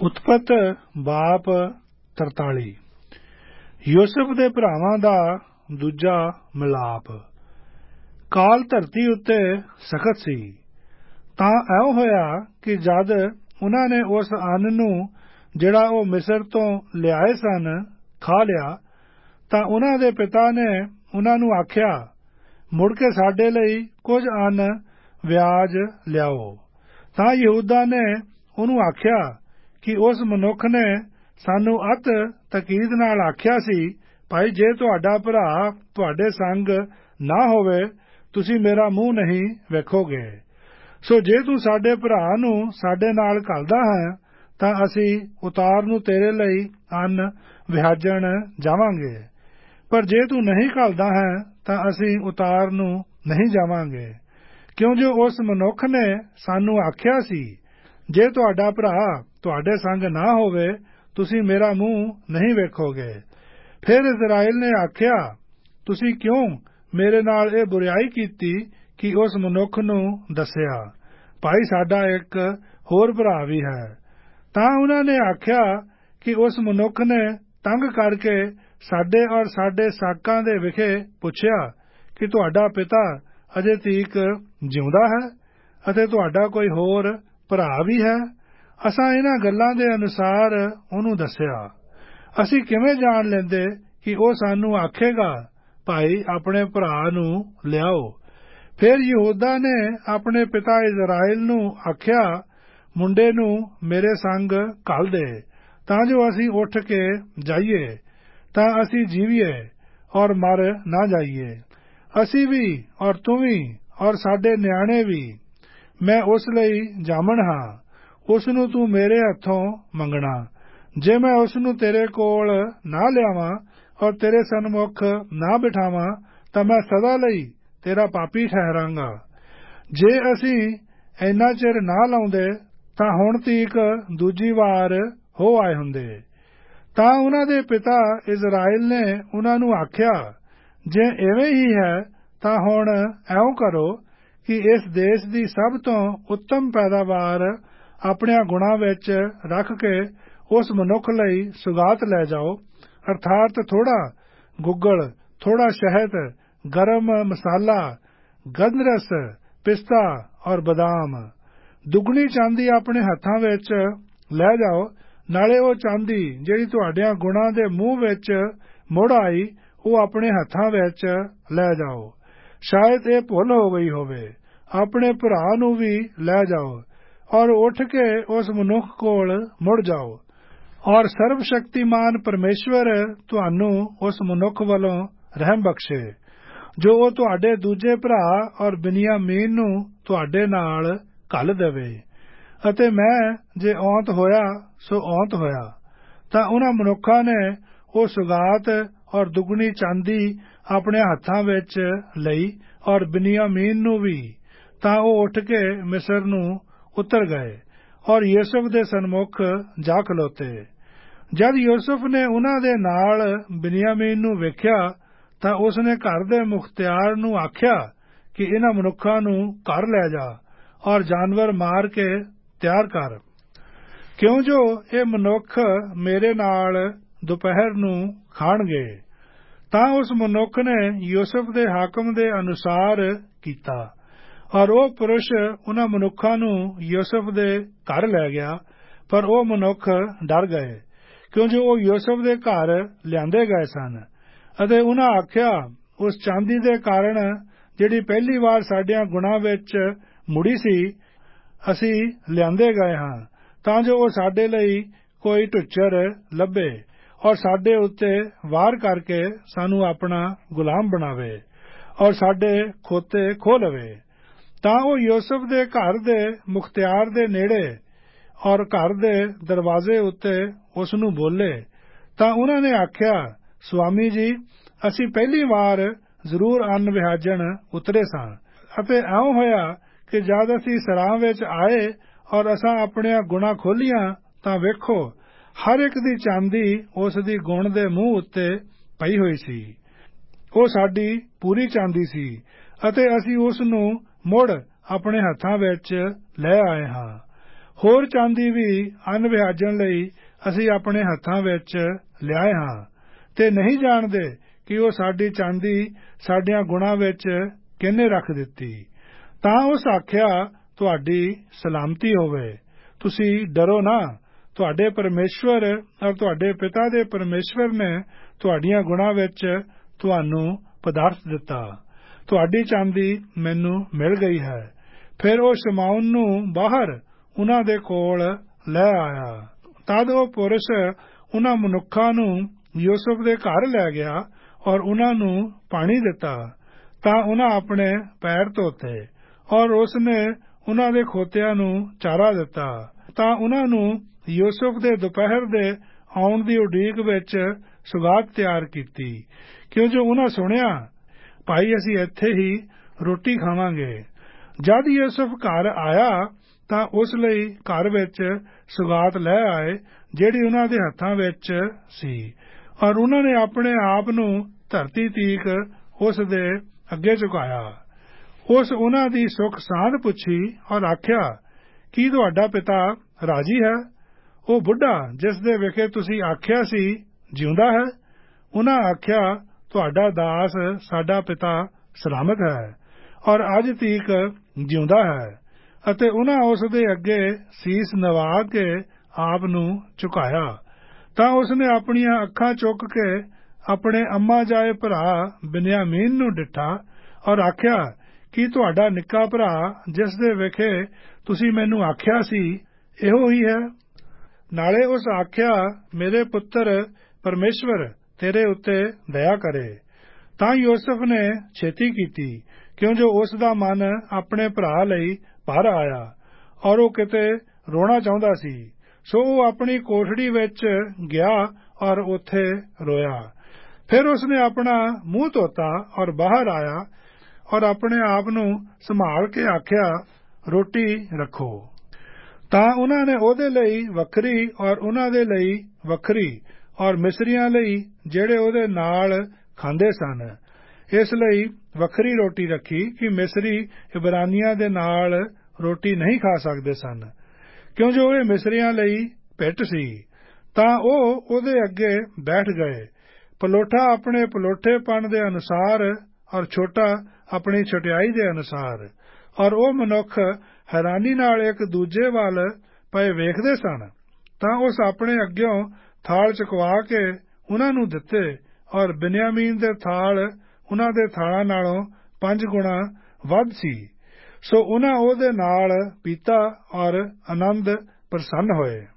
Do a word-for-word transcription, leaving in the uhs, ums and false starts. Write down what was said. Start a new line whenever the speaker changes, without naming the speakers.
ਉਤਪਤ ਬਾਪ ਤਰਤਾਲੀ। ਯੂਸਫ ਦੇ ਭਰਾਵਾਂ ਦਾ ਦੂਜਾ ਮਿਲਾਪ। ਕਾਲ ਧਰਤੀ ਉੱਤੇ ਸਖਤ ਸੀ, ਤਾਂ ਇਉਂ ਹੋਇਆ ਕਿ ਜਦ ਉਹਨਾਂ ਨੇ ਉਸ ਅੰਨ ਨੂੰ ਜਿਹੜਾ ਉਹ ਮਿਸਰ ਤੋਂ ਲਿਆਏ ਸਨ ਖਾ ਲਿਆ, ਤਾਂ ਉਹਨਾਂ ਦੇ ਪਿਤਾ ਨੇ ਉਹਨਾਂ ਨੂੰ ਆਖਿਆ, ਮੁੜ ਕੇ ਸਾਡੇ ਲਈ ਕੁਝ ਅੰਨ ਵਿਆਜ ਲਿਆਓ। ਤਾਂ ਯਹੂਦਾ ਨੇ ਉਹਨੂੰ ਆਖਿਆ ਕਿ ਉਸ ਮਨੁੱਖ ਨੇ ਸਾਨੂੰ ਅਤ ਤਕੀਦ ਨਾਲ ਆਖਿਆ ਸੀ, ਭਾਈ ਜੇ ਤੁਹਾਡਾ ਭਰਾ ਤੁਹਾਡੇ ਸੰਗ ਨਾ ਹੋਵੇ ਤੁਸੀਂ ਮੇਰਾ ਮੂੰਹ ਨਹੀਂ ਵੇਖੋਗੇ। ਸੋ ਜੇ ਤੂੰ ਸਾਡੇ ਭਰਾ ਨੂੰ ਸਾਡੇ ਨਾਲ ਘੱਲਦਾ ਹੈ ਤਾਂ ਅਸੀਂ ਉਤਾਰ ਨੂੰ ਤੇਰੇ ਲਈ ਅੰਨ ਵਿਆਜਣ ਜਾਵਾਂਗੇ, ਪਰ ਜੇ ਤੂੰ ਨਹੀਂ ਘੱਲਦਾ ਹੈ ਤਾਂ ਅਸੀਂ ਉਤਾਰ ਨੂੰ ਨਹੀਂ ਜਾਵਾਂਗੇ, ਕਿਉਂ ਜੋ ਉਸ ਮਨੁੱਖ ਨੇ ਸਾਨੂੰ ਆਖਿਆ ਸੀ, ਜੇ ਤੁਹਾਡਾ ਭਰਾ ਤੁਹਾਡੇ ਸੰਗ ਨਾ ਹੋਵੇ ਤੁਸੀਂ ਮੇਰਾ ਮੂੰਹ ਨਹੀਂ ਵੇਖੋਗੇ। ਫਿਰ ਇਸਰਾਏਲ ਨੇ ਆਖਿਆ, ਤੁਸੀਂ ਕਿਉਂ ਮੇਰੇ ਨਾਲ ਇਹ ਬੁਰਿਆਈ ਕੀਤੀ ਕਿ ਉਸ ਮਨੁੱਖ ਨੂੰ ਦੱਸਿਆ, ਭਾਈ ਸਾਡਾ ਇੱਕ ਹੋਰ ਭਰਾ ਵੀ ਹੈ। ਤਾਂ ਉਹਨਾਂ ਨੇ ਆਖਿਆ ਕਿ ਉਸ ਮਨੁੱਖ ਨੇ ਤੰਗ ਕਰਕੇ ਸਾਡੇ ਔਰ ਸਾਡੇ ਸਾਕਾਂ ਦੇ ਵਿਖੇ ਪੁੱਛਿਆ ਕਿ ਤੁਹਾਡਾ ਪਿਤਾ ਅਜੇ ਤੀਕ ਜਿਉਂਦਾ ਹੈ ਅਤੇ ਤੁਹਾਡਾ ਕੋਈ ਹੋਰ ਭਰਾ ਵੀ ਹੈ। ਅਸਾਂ ਇਹਨਾਂ ਗੱਲਾਂ ਦੇ ਅਨੁਸਾਰ ਉਹਨੂੰ ਦੱਸਿਆ। ਅਸੀਂ ਕਿਵੇਂ ਜਾਣ ਲੈਂਦੇ ਕਿ ਉਹ ਸਾਨੂੰ ਆਖੇਗਾ, ਭਾਈ ਆਪਣੇ ਭਰਾ ਨੂੰ ਲਿਆਓ। ਫਿਰ ਯਹੂਦਾ ਨੇ ਆਪਣੇ ਪਿਤਾ ਇਸਰਾਏਲ ਨੂੰ ਆਖਿਆ, ਮੁੰਡੇ ਨੂੰ ਮੇਰੇ ਸੰਗ ਘੱਲ ਦੇ, ਤਾਂ ਜੋ ਅਸੀਂ ਉੱਠ ਕੇ ਜਾਈਏ, ਤਾਂ ਅਸੀਂ ਜੀਵੀਏ ਔਰ ਮਰ ਨਾ ਜਾਈਏ, ਅਸੀਂ ਵੀ ਔਰ ਤੂੰ ਵੀ ਔਰ ਸਾਡੇ ਨਿਆਣੇ ਵੀ। ਮੈਂ ਉਸ ਲਈ ਜਾਮਣ ਹਾਂ, ਉਸ ਨੂੰ ਤੂੰ ਮੇਰੇ ਹੱਥੋਂ ਮੰਗਣਾ। ਜੇ ਮੈਂ ਉਸ ਨੂੰ ਤੇਰੇ ਕੋਲ ਨਾ ਲਿਆਵਾਂ ਔਰ ਤੇਰੇ ਸਨਮੁਖ ਨਾ ਬਿਠਾਵਾਂ ਤਾਂ ਮੈਂ ਸਦਾ ਲਈ ਤੇਰਾ ਪਾਪੀ ਠਹਿਰਾਂਗਾ। ਜੇ ਅਸੀਂ ਇੰਨਾ ਚਿਰ ਨਾ ਲਾਉਂਦੇ ਤਾਂ ਹੁਣ ਤੀਕ ਦੂਜੀ ਵਾਰ ਹੋ ਆਏ ਹੁੰਦੇ। ਤਾਂ ਉਹਨਾਂ ਦੇ ਪਿਤਾ ਇਸਰਾਏਲ ਨੇ ਉਹਨਾਂ ਨੂੰ ਆਖਿਆ, ਜੇ ਇਵੇਂ ਹੀ ਹੈ ਤਾਂ ਹੁਣ ਇਉਂ ਕਰੋ ਕਿ ਇਸ ਦੇਸ਼ ਦੀ ਸਭ ਤੋਂ ਉੱਤਮ ਪੈਦਾਵਾਰ ਆਪਣਿਆਂ ਗੁਣਾਂ ਵਿੱਚ ਰੱਖ ਕੇ ਉਸ ਮਨੁੱਖ ਲਈ ਸੁਗਾਤ ਲੈ ਜਾਓ, ਅਰਥਾਤ ਥੋੜਾ ਗੁੱਗਲ, ਥੋੜਾ ਸ਼ਹਿਦ, ਗਰਮ ਮਸਾਲਾ, ਗੰਧਰਸ, ਪਿਸਤਾ ਔਰ ਬਦਾਮ। ਦੁੱਗਣੀ ਚਾਂਦੀ ਆਪਣੇ ਹੱਥਾਂ ਵਿੱਚ ਲੈ ਜਾਓ, ਨਾਲੇ ਉਹ ਚਾਂਦੀ ਜਿਹੜੀ ਤੁਹਾਡਿਆਂ ਗੁਣਾਂ ਦੇ ਮੂੰਹ ਵਿੱਚ ਮੁੜ ਆਈ ਉਹ ਆਪਣੇ ਹੱਥਾਂ ਵਿੱਚ ਲੈ ਜਾਓ। ਸ਼ਾਇਦ ਇਹ ਭੁੱਲ ਹੋ ਗਈ ਹੋਵੇ। ਆਪਣੇ ਭਰਾ ਨੂੰ ਵੀ ਲੈ ਜਾਓ ਔਰ ਉੱਠ ਕੇ ਉਸ ਮਨੁੱਖ ਕੋਲ ਮੁੜ ਜਾਓ, ਔਰ ਸਰਬ ਸ਼ਕਤੀਮਾਨ ਪਰਮੇਸ਼ਵਰ ਤੁਹਾਨੂੰ ਉਸ ਮਨੁੱਖ ਵੱਲੋਂ ਰਹਿਮ ਬਖਸ਼ੇ, ਜੋ ਉਹ ਤੁਹਾਡੇ ਦੂਜੇ ਭਰਾ ਔਰ ਬਿਨਯਾਮੀਨ ਨੂੰ ਤੁਹਾਡੇ ਨਾਲ ਘੱਲ ਦੇਵੇ। ਅਤੇ ਮੈਂ ਜੇ ਔਂਤ ਹੋਇਆ ਸੋ ਔਂਤ ਹੋਇਆ। ਤਾਂ ਉਹਨਾਂ ਮਨੁੱਖਾਂ ਨੇ ਉਹ ਸੁਗਾਤ ਔਰ ਦੁੱਗਣੀ ਚਾਂਦੀ ਆਪਣੇ ਹੱਥਾਂ ਵਿੱਚ ਲਈ ਔਰ ਬਿਨਯਾਮੀਨ ਨੂੰ ਵੀ। ਤਾਂ ਉਹ ਉੱਠ ਕੇ ਮਿਸਰ ਨੂੰ ਉਤਰ ਗਏ ਔਰ ਯੂਸਫ ਦੇ ਸਨਮੁਖ ਜਾ ਖਲੋਤੇ। ਜਦ ਯੂਸਫ ਨੇ ਉਹਨਾਂ ਦੇ ਨਾਲ ਬਿਨਯਾਮੀਨ ਨੂੰ ਵੇਖਿਆ ਤਾਂ ਉਸਨੇ ਘਰ ਦੇ ਮੁਖਤਿਆਰ ਨੂੰ ਆਖਿਆ ਕਿ ਇਹਨਾਂ ਮਨੁੱਖਾਂ ਨੂੰ ਘਰ ਲੈ ਜਾ ਔਰ ਜਾਨਵਰ ਮਾਰ ਕੇ ਤਿਆਰ ਕਰ, ਕਿਉਂ ਜੋ ਇਹ ਮਨੁੱਖ ਮੇਰੇ ਨਾਲ ਦੁਪਹਿਰ ਨੂੰ ਖਾਣਗੇ। ਤਾਂ ਉਸ ਮਨੁੱਖ ਨੇ ਯੂਸਫ ਦੇ ਹਾਕਮ ਦੇ ਅਨੁਸਾਰ ਕੀਤਾ ਔਰ ਉਹ ਪੁਰਸ਼ ਉਹਨਾਂ ਮਨੁੱਖਾਂ ਨੂੰ ਯੂਸਫ ਦੇ ਘਰ ਲੈ ਗਿਆ, ਪਰ ਉਹ ਮਨੁੱਖ ਡਰ ਗਏ, ਕਿਉਂ ਜੋ ਉਹ ਯੂਸਫ ਦੇ ਘਰ ਲਿਆਂਦੇ ਗਏ ਸਨ। ਅਤੇ ਉਹਨਾਂ ਆਖਿਆ, ਉਸ ਚਾਂਦੀ ਦੇ ਕਾਰਨ ਜਿਹੜੀ ਪਹਿਲੀ ਵਾਰ ਸਾਡਿਆਂ ਗੁਣਾਂ ਵਿੱਚ ਮੁੜੀ ਸੀ ਅਸੀਂ ਲਿਆਂਦੇ ਗਏ ਹਾਂ, ਤਾਂ ਜੋ ਉਹ ਸਾਡੇ ਲਈ ਕੋਈ ਢੁੱਚਰ ਲੱਭੇ ਔਰ ਸਾਡੇ ਉੱਤੇ ਵਾਰ ਕਰਕੇ ਸਾਨੂੰ ਆਪਣਾ ਗੁਲਾਮ ਬਣਾਵੇ ਔਰ ਸਾਡੇ ਖੋਤੇ ਖੋਹ ਲਵੇ। ਤਾਂ ਉਹ ਯੂਸਫ ਦੇ ਘਰ ਦੇ ਮੁਖਤਿਆਰ ਦੇ ਨੇੜੇ ਔਰ ਘਰ ਦੇ ਦਰਵਾਜ਼ੇ ਉੱਤੇ ਉਸ ਨੂੰ ਬੋਲੇ। ਤਾਂ ਉਹਨਾਂ ਨੇ ਆਖਿਆ, ਸੁਆਮੀ ਜੀ, ਅਸੀਂ ਪਹਿਲੀ ਵਾਰ ਜ਼ਰੂਰ ਅੰਨ ਵਿਆਜਣ ਉਤਰੇ ਸਾਂ, ਅਤੇ ਇਉਂ ਹੋਇਆ ਕਿ ਜਦ ਅਸੀਂ ਸਰਾਂ ਵਿੱਚ ਆਏ ਔਰ ਅਸਾਂ ਆਪਣੀਆਂ ਗੁਣਾਂ ਖੋਲ੍ਹੀਆਂ ਤਾਂ ਵੇਖੋ ਹਰ ਇੱਕ ਦੀ ਚਾਂਦੀ ਉਸ ਦੀ ਗੁਣ ਦੇ ਮੂੰਹ ਉੱਤੇ ਪਈ ਹੋਈ ਸੀ। ਉਹ ਸਾਡੀ ਪੂਰੀ ਚਾਂਦੀ ਸੀ ਅਤੇ ਅਸੀਂ ਉਸ ਨੂੰ ਮੁੜ ਆਪਣੇ ਹੱਥਾਂ ਵਿੱਚ ਲੈ ਆਏ ਹਾਂ। ਹੋਰ ਚਾਂਦੀ ਵੀ ਅੰਨ ਵਿਆਜਣ ਲਈ ਅਸੀਂ ਆਪਣੇ ਹੱਥਾਂ ਵਿੱਚ ਲਿਆਏ ਹਾਂ ਤੇ ਨਹੀਂ ਜਾਣਦੇ ਕਿ ਉਹ ਸਾਡੀ ਚਾਂਦੀ ਸਾਡਿਆਂ ਗੁਣਾਂ ਵਿੱਚ ਕਿਹਨੇ ਰੱਖ ਦਿੱਤੀ। ਤਾਂ ਉਸ ਆਖਿਆ, ਤੁਹਾਡੀ ਸਲਾਮਤੀ ਹੋਵੇ, ਤੁਸੀਂ ਡਰੋ ਨਾ। ਤੁਹਾਡੇ ਪਰਮੇਸ਼ਵਰ ਔਰ ਤੁਹਾਡੇ ਪਿਤਾ ਦੇ ਪਰਮੇਸ਼ਵਰ ਨੇ ਤੁਹਾਡੀਆਂ ਗੁਣਾਂ ਵਿੱਚ ਤੁਹਾਨੂੰ ਪਦਾਰਥ ਦਿੱਤਾ। ਤੁਹਾਡੀ ਚਾਂਦੀ ਮੈਨੂੰ ਮਿਲ ਗਈ ਹੈ। ਫਿਰ ਉਹ ਸ਼ਮਾਉਨ ਨੂੰ ਬਾਹਰ ਉਹਨਾਂ ਦੇ ਕੋਲ ਲੈ ਆਇਆ। ਤਦ ਉਹ ਪੁਰਸ਼ ਉਹਨਾਂ ਮਨੁੱਖਾਂ ਨੂੰ ਯੂਸੁਫ ਦੇ ਘਰ ਲੈ ਗਿਆ ਔਰ ਉਹਨਾਂ ਨੂੰ ਪਾਣੀ ਦਿੱਤਾ। ਤਾਂ ਉਹਨਾਂ ਆਪਣੇ ਪੈਰ ਧੋਤੇ ਔਰ ਉਸ ਨੇ ਉਹਨਾਂ ਦੇ ਖੋਤਿਆਂ ਨੂੰ ਚਾਰਾ ਦਿੱਤਾ। ਤਾਂ ਉਹਨਾਂ ਨੂੰ ਯੂਸੁਫ ਦੇ ਦੁਪਹਿਰ ਦੇ ਆਉਣ ਦੀ ਉਡੀਕ ਵਿੱਚ ਸੁਗਾਤ ਤਿਆਰ ਕੀਤੀ, ਕਿਉਂ ਜੋ ਉਹਨਾਂ ਸੁਣਿਆ, ਭਾਈ ਅਸੀਂ ਇੱਥੇ ਹੀ ਰੋਟੀ ਖਾਵਾਂਗੇ। ਜਦ ਯੂਸੁਫ ਘਰ ਆਇਆ ਤਾਂ ਉਸ ਲਈ ਘਰ ਵਿੱਚ ਸੁਗਾਤ ਲੈ ਆਏ ਜਿਹੜੀ ਉਹਨਾਂ ਦੇ ਹੱਥਾਂ ਵਿੱਚ ਸੀ, ਔਰ ਉਹਨਾਂ ਨੇ ਆਪਣੇ ਆਪ ਨੂੰ ਧਰਤੀ ਤੀਕ ਉਸ ਦੇ ਅੱਗੇ ਝੁਕਾਇਆ। ਉਸ ਉਹਨਾਂ ਦੀ ਸੁੱਖ ਸਾਂਦ ਪੁੱਛੀ ਔਰ ਆਖਿਆ, ਕੀ ਤੁਹਾਡਾ ਪਿਤਾ ਰਾਜੀ ਹੈ? ਉਹ ਬੁੱਢਾ ਜਿਸ ਦੇ ਵਿਖੇ ਤੁਸੀਂ ਆਖਿਆ ਸੀ ਜਿਉਂਦਾ ਹੈ? ਉਹਨਾਂ ਆਖਿਆ, ਤੁਹਾਡਾ ਦਾਸ ਸਾਡਾ ਪਿਤਾ ਸਲਾਮਤ ਹੈ ਔਰ ਅੱਜ ਤੀਕ ਜਿਉਂਦਾ ਹੈ। ਅਤੇ ਉਹਨਾਂ ਉਸ ਦੇ ਅੱਗੇ ਸੀਸ ਨਵਾ ਕੇ ਆਪ ਨੂੰ ਝੁਕਾਇਆ। ਤਾਂ ਉਸ ਨੇ ਆਪਣੀਆਂ ਅੱਖਾਂ ਚੁੱਕ ਕੇ ਆਪਣੇ ਅੰਮਾ ਜਾਏ ਭਰਾ ਬਿਨਯਾਮੀਨ ਨੂੰ ਡਿੱਠਾ ਔਰ ਆਖਿਆ, ਕੀ ਤੁਹਾਡਾ ਨਿੱਕਾ ਭਰਾ ਜਿਸ ਦੇ ਵਿਖੇ ਤੁਸੀਂ ਮੈਨੂੰ ਆਖਿਆ ਸੀ ਇਹੋ ਹੀ ਹੈ? ਨਾਲੇ ਉਸ ਆਖਿਆ, ਮੇਰੇ ਪੁੱਤਰ ਪਰਮੇਸ਼ਵਰ ਤੇਰੇ ਉੱਤੇ ਦਇਆ ਕਰੇ। ਤਾਂ ਯੂਸੁਫ ਨੇ ਛੇਤੀ ਕੀਤੀ, ਕਿਉਂ ਜੋ ਉਸ ਦਾ ਮਨ ਆਪਣੇ ਭਰਾ ਲਈ ਭਰ ਆਇਆ ਔਰ ਉਹ ਕਿਤੇ ਰੋਣਾ ਚਾਹੁੰਦਾ ਸੀ। ਸੋ ਉਹ ਆਪਣੀ ਕੋਠੜੀ ਵਿੱਚ ਗਿਆ ਔਰ ਉੱਥੇ ਰੋਇਆ। ਫਿਰ ਉਸ ਨੇ ਆਪਣਾ ਮੂੰਹ ਧੋਤਾ ਔਰ ਬਾਹਰ ਆਇਆ ਔਰ ਆਪਣੇ ਆਪ ਨੂੰ ਸੰਭਾਲ ਕੇ ਆਖਿਆ, ਰੋਟੀ ਰੱਖੋ। ਤਾਂ ਉਹਨਾਂ ਨੇ ਉਹਦੇ ਲਈ ਵੱਖਰੀ ਔਰ ਉਹਨਾਂ ਦੇ ਲਈ ਵੱਖਰੀ ਔਰ ਮਿਸਰੀਆਂ ਲਈ ਜਿਹੜੇ ਉਹਦੇ ਨਾਲ ਖਾਂਦੇ ਸਨ ਇਸ ਲਈ ਵੱਖਰੀ ਰੋਟੀ ਰੱਖੀ ਕਿ ਮਿਸਰੀ ਇਬਰਾਨੀਆਂ ਦੇ ਨਾਲ ਰੋਟੀ ਨਹੀਂ ਖਾ ਸਕਦੇ ਸਨ, ਕਿਉਂ ਜੋ ਇਹ ਮਿਸਰੀਆਂ ਲਈ ਭਿੱਟ ਸੀ। ਤਾਂ ਉਹ ਉਹਦੇ ਅੱਗੇ ਬੈਠ ਗਏ, ਪਲੋਠਾ ਆਪਣੇ ਪਲੋਠੇਪਣ ਦੇ ਅਨੁਸਾਰ ਔਰ ਛੋਟਾ ਆਪਣੀ ਛੋਟਿਆਈ ਦੇ ਅਨੁਸਾਰ। ਔਰ ਉਹ ਮਨੁੱਖ ਹੈਰਾਨੀ ਨਾਲ ਇੱਕ ਦੂਜੇ ਵੱਲ ਪਏ ਵੇਖਦੇ ਸਨ। ਤਾਂ ਉਸ ਆਪਣੇ ਅੱਗਿਓਂ ਥਾਲ ਚੁਕਵਾ ਕੇ ਉਹਨਾਂ ਨੂੰ ਦਿੱਤੇ ਔਰ ਬਿਨਯਾਮੀਨ ਦੇ ਥਾਲ ਉਹਨਾਂ ਦੇ ਥਾਲਾਂ ਨਾਲੋਂ ਪੰਜ ਗੁਣਾ ਵੱਧ ਸੀ। ਸੋ ਉਹਨਾਂ ਉਹਦੇ ਨਾਲ ਪੀਤਾ ਔਰ ਆਨੰਦ ਪ੍ਰਸੰਨ ਹੋਏ।